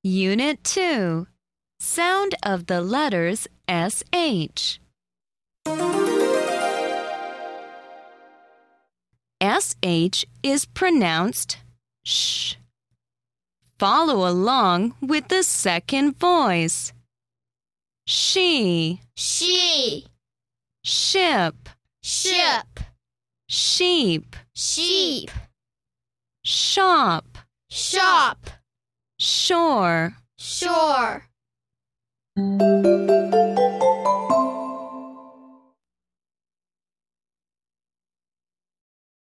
Unit 2. Sound of the letters SH. SH is pronounced sh. Follow along with the second voice. She, She, ship, ship, sheep, sheep, shop, shop, shore. shore.